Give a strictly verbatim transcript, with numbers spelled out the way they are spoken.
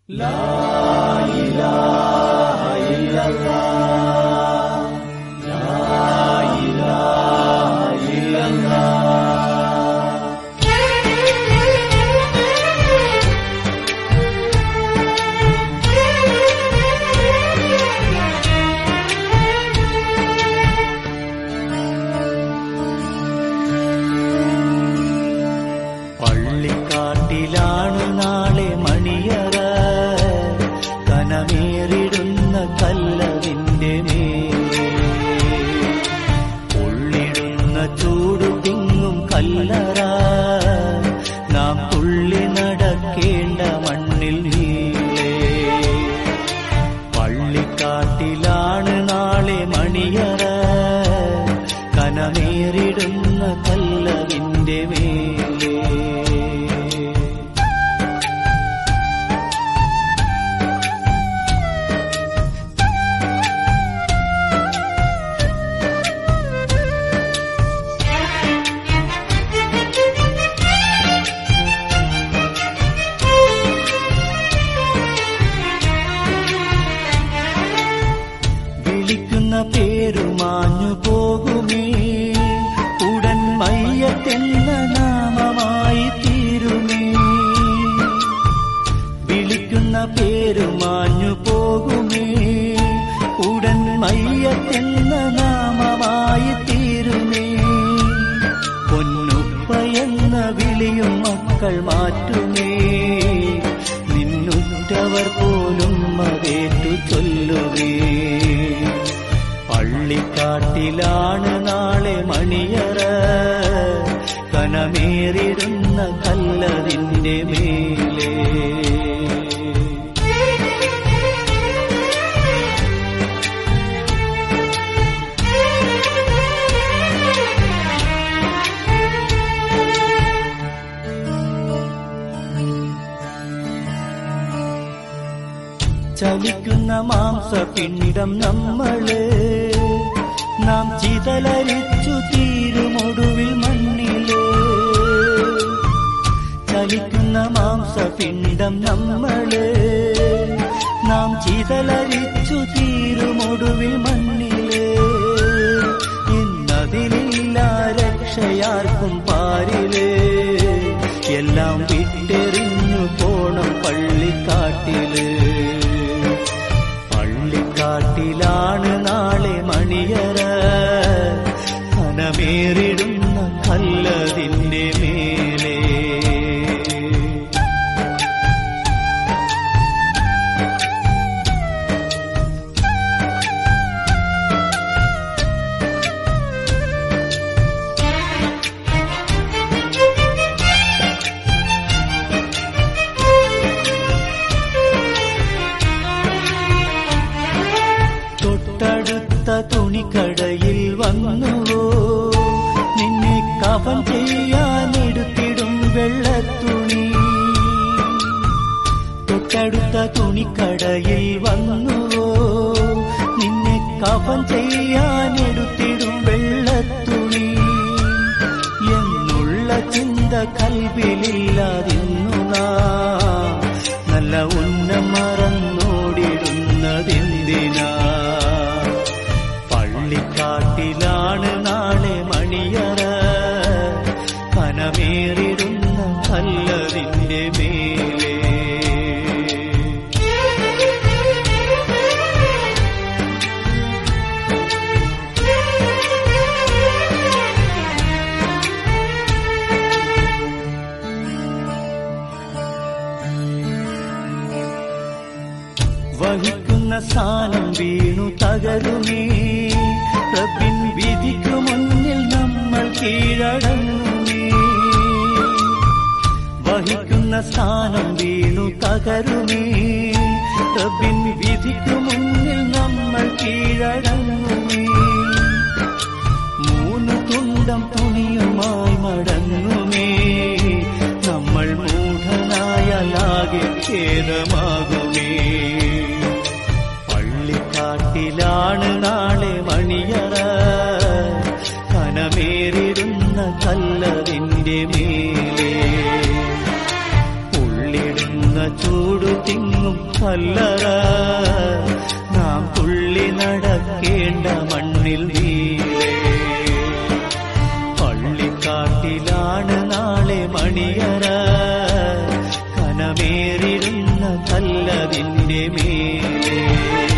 പള്ളിക്കാട്ടിലാണ് നാളെ മണിയറ, കനമേറിടുന്ന കല്ലതിന്റെ മേലെ ഉള്ളിടുന്ന ചൂടു തിങ്ങും കല്ലറ, നാം തുള്ളി നടക്കേണ്ട മണ്ണിൽ നീളെ. പള്ളിക്കാട്ടിലാണ് നാളെ മണിയറ, കനമേറിടുന്ന കല്ലതിന്റെ മേലെ. വിളിക്കുന്ന പേരു മാഞ്ഞു പോകുമേ, ഉടൻ മയ്യത്തെന്ന നാമമായി തീരുമേ. വിളിക്കുന്ന പേരു മാഞ്ഞു പോകുമേ, ഉടൻ മയ്യത്തെന്ന നാമമായി തീരുമേ. പൊന്നുപ്പയെന്ന വിളിയും മക്കൾ മാറ്റുമേ, നിന്നുറ്റവർ പോലും അതേറ്റു ചൊല്ലുവേ. പള്ളിക്കാട്ടിലാണ് നാളെ മണിയറ, കനമേറിടുന്ന കല്ലതിന്റെ മേലെ. ചലിക്കുന്ന മാംസപിണ്ഡം നമ്മള്, നാം ചിതലരിച്ചു തീരുമൊടുവിൽ മണ്ണില്. ചലിക്കുന്ന മാംസപിണ്ഡം നമ്മള്, നാം ചിതലരിച്ചു തീരുമൊടുവിൽ മണ്ണില്. ഇന്നതിലില്ല രക്ഷയാർക്കും പാരില്, എല്ലാം വിട്ടെറിഞ്ഞു പോണം പള്ളിക്കാട്ടില്. പള്ളിക്കാട്ടിലാണ് നാളെ മണിയറ, കനമേറിടുന്ന കല്ലതിന്റെ മേലെ. തൊട്ടടുത്ത തുണിക്കടയിൽ വന്നുവോ, നിന്നെ കഫൻ ചെയ്യാനെടുത്തിടും വെള്ളത്തുണി. തൊട്ടടുത്ത തുണിക്കടയിൽ വന്നുവോ, നിന്നെ കഫൻ ചെയ്യാനെടുത്തിടും വെള്ളത്തുണി. എന്നുള്ള ചിന്ത കൽവിലില്ലാതിന്നു നാം നല്ല ഉന്നം മറന്നോടിടുന്നതെന്തിനാ. പള്ളിക്കാട്ടിലാണ് നാളെ മണിയറ, കനമേറിടുന്ന കല്ലതിന്റെ മേലെ. വഹിക്കുന്ന സ്ഥാനം വീണു തകരുമേ, റബ്ബിൻ വിധിക്കു മുന്നിൽ നമ്മൾ കീഴടങ്ങുമേ. വഹിക്കുന്ന സ്ഥാനം വീണു തകരുമേ, റബ്ബിൻ വിധിക്കു മുന്നിൽ നമ്മൾ കീഴടങ്ങുമേ. മൂന്ന് തുണ്ടം തുണിയുമായി മടങ്ങുമേ, നമ്മൾ മൂഢനായാലാകെ ഖേദമാകുമേ. പള്ളിക്കാട്ടിലാണ് നാളെ മണിയറ, കനമേറിടുന്ന കല്ലതിന്റെ മേലെ. ഉള്ളിടുന്ന ചൂടു തിങ്ങും ഒരുങ്ങും കല്ലറ നാം തുള്ളി നടക്കേണ്ട മണ്ണിൽ നീളേ. പള്ളിക്കാട്ടിലാണ് നാളെ മണിയറ കനമേറിടുന്ന കല്ലതിന്റെ മേലേ.